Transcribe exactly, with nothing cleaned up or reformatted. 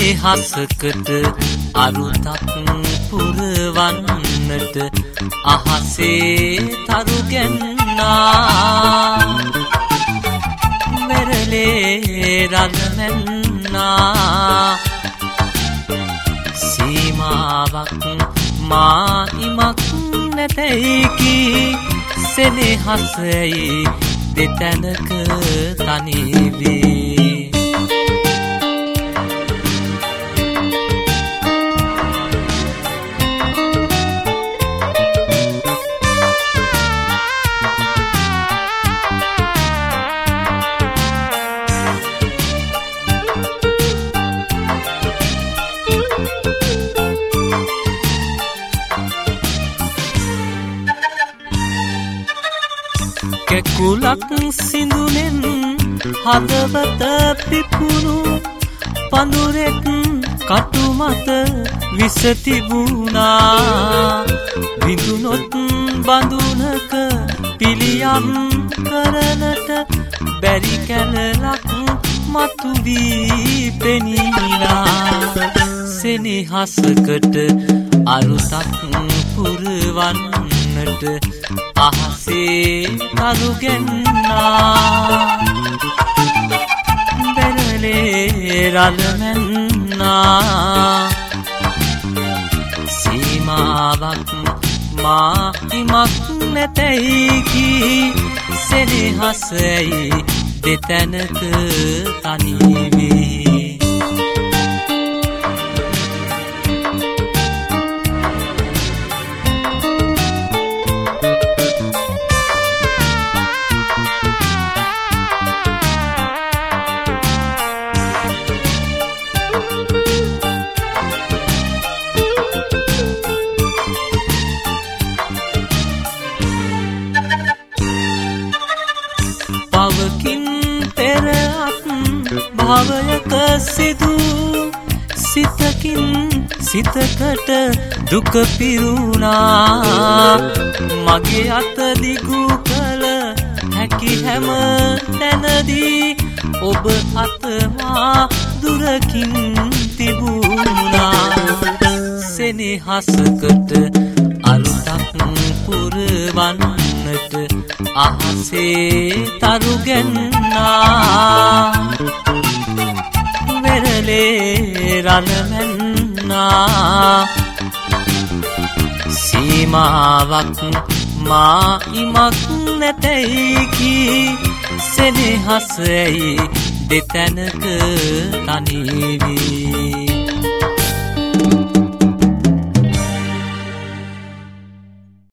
සෙනෙහසකට අරුතක් පුරවන්නට අහසේ තරු ගැන්නා වෙරළේ රඳමැන්නා සීමාවක් මායිමක් නැතැයි කී සෙනෙහසයි දෙතැනක තනිවී කෙකුලක් සිඳුනෙන් හදවත පිපුණු පඳුරෙක් කටු මත විස තිබුණා විඳුනොත් බඳුනක පිළියම් කරනට බැරි කැලලක් මතු වී පෙනීලා සෙනෙහසකට අරුතක් පුරවන්නට අහසේ තරු ගැන්නා වෙරළේ රඳමැන්නා සීමාවක් මායිමක් නැතැයි කී සෙනෙහසයි දෙතැනක තනිවී පවකින් පෙරත් භවයක සිදු සිතකින් සිතකට දුක පිරුණා මගේ අත දිගු කළ හැකි හැම තැනදී ඔබ අතමා දුරකින් තිබුණා සෙනෙහසකට අරුතක් පුරවන්නට අහසේ තරු ගැන්නා වෙරළේ රඳමැන්නා සීමාවක් මායිමක් නැතැයි කී සෙනෙහසයි දෙතැනක තනිවී